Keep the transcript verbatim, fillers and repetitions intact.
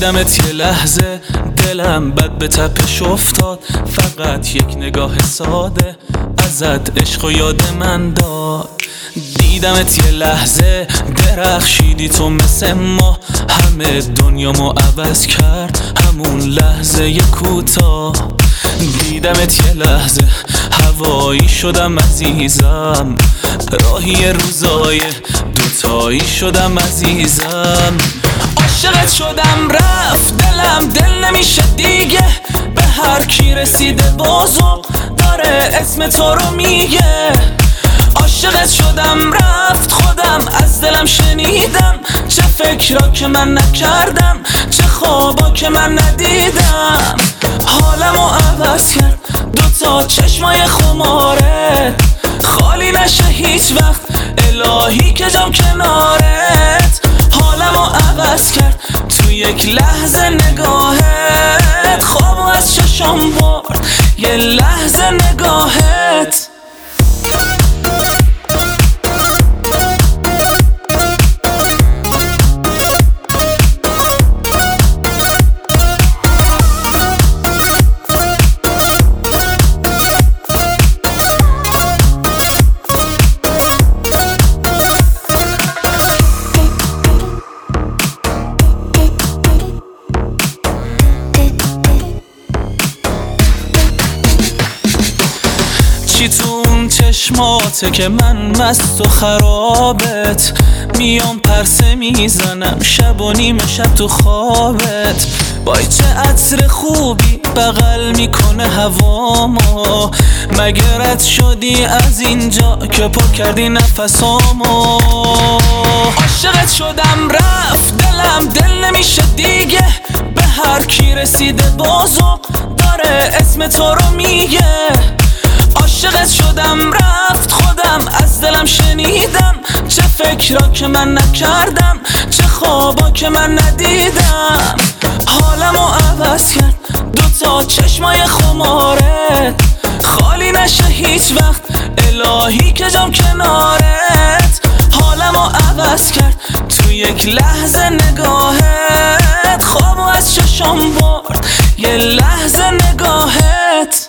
دیدمت یه لحظه دلم بد به تپش افتاد، فقط یک نگاه ساده ازت عشق و یاد من داد. دیدمت یه لحظه درخشیدی تو مثل ما، همه دنیامو عوض کرد همون لحظه یه کوتاه. دیدمت یه لحظه هوایی شدم عزیزم، راهی روزای دوتایی شدم عزیزم. عاشقت شدم رفت دلم دل نمیشه دیگه، به هر کی رسیده بازو داره اسم تو رو میگه. عاشقت شدم رفت خودم از دلم شنیدم، چه فکرا که من نکردم، چه خوابا که من ندیدم. حالمو عوض کرد دوتا چشمای خماره، خالی نشه هیچ وقت الهی که جام کنارت. حالمو عوض کرد تو یک لحظه نگاهت، خوابو از چشم برد یه لحظه نگاهت. چی تو اون چشماته که من مست و خرابت، میام پرسه میزنم شب و نیمه شب تو خوابت. بای چه عطر خوبی بغل میکنه هوامو، مگه رد شدی از اینجا که پر کردی نفسامو. عاشقت شدم رفت دلم دل نمیشه دیگه، به هر کی رسیده بازو داره اسم تو رو میگه. عاشقت شدم رفت خودم از دلم شنیدم، چه فکرا که من نکردم، چه خوابا که من ندیدم. حالمو عوض کرد دوتا چشمای خماره، خالی نشه هیچ وقت الهی که جام کنارت. حالمو عوض کرد تو یک لحظه نگاهت، خوابو از چشم برد یه لحظه نگاهت.